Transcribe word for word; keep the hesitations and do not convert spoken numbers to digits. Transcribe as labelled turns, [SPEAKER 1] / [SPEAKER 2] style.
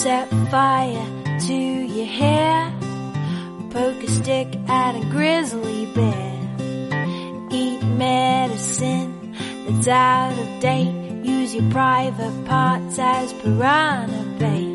[SPEAKER 1] Set fire to your hair, poke a stick at a grizzly bear. Eat medicine that's out of date, use your private parts as piranha bait.